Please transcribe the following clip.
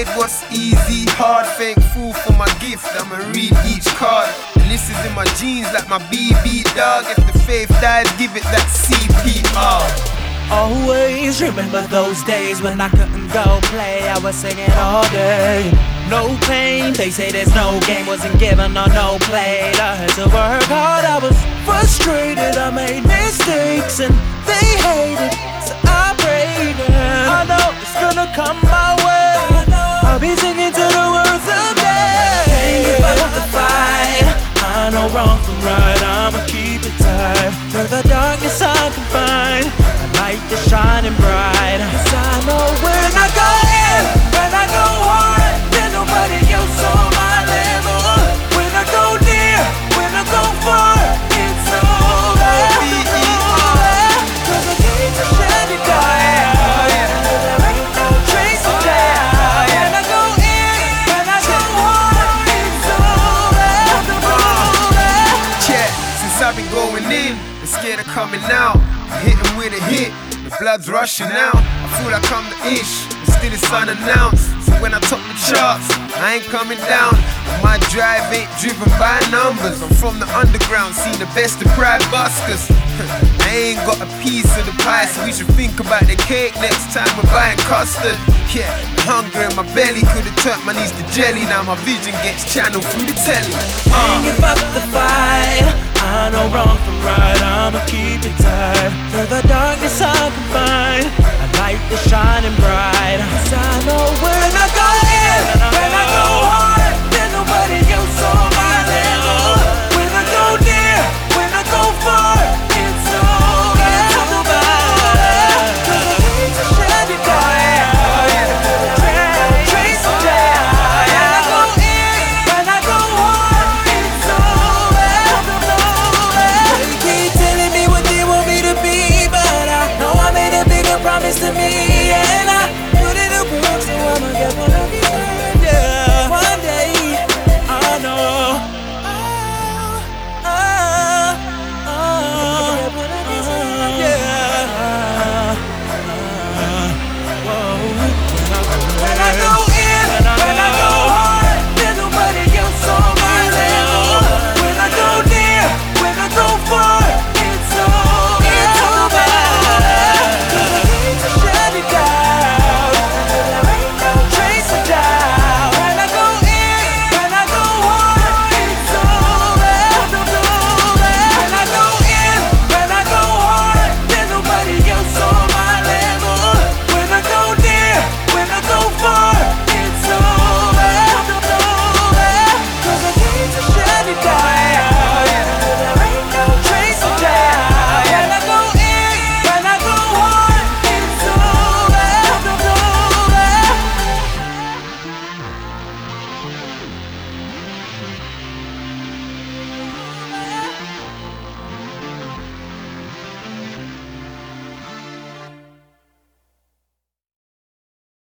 said what's easy, hard, thankful for my gift. I'ma read each card. And this is in my jeans like my BB dog. If the faith dies, give it that CPR. Always remember those days when I couldn't go play. I was singing all day. No pain, they say there's no game. Wasn't given or no play. I had to work hard, I was frustrated. I made mistakes and they hated, so I prayed. I know it's gonna come my way. I'll be singing to the world someday. Can't give up the fight. I know wrong from right, I'ma keep it tight. Through the darkness I can find light is shining bright. 'Cause I know when I go in, when I go hard, there's nobody else on my level. When I go near, when I go far, it's over. It's over. 'Cause the gates are shining bright. There ain't no trace of doubt. When I go in, when I go hard, it's over. It's over. Yeah, since I've been going in, I'm scared of coming out. Hitting with a hit, the blood's rushing out. I feel like I'm the ish, but still it's unannounced. So when I top the charts, I ain't coming down. My drive ain't driven by numbers. I'm from the underground, seen the best of pride buskers. I ain't got a piece of the pie, so we should think about the cake next time we're buying custard. Yeah, the hunger in my belly could've turned my knees to jelly. Now my vision gets channeled through the telly. Can't give up the fight. I know wrong from right, I'ma keep it tight. Through the darkness I can find a light that's shining bright. 'Cause I know when I go